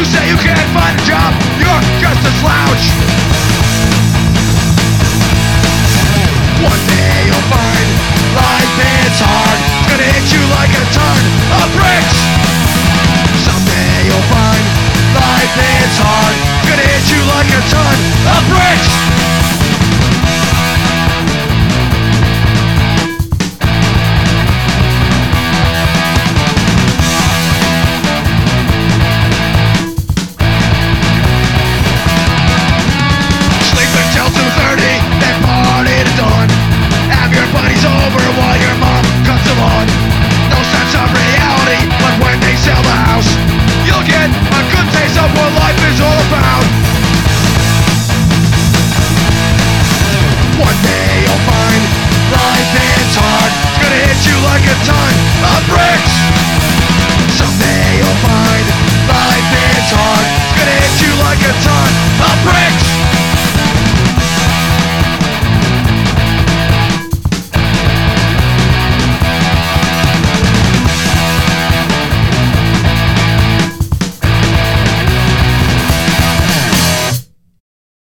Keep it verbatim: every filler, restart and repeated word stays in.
You say you can't find a job, you're just a slouch. One day you'll find life hits hard, it's gonna hit you like a ton of bricks.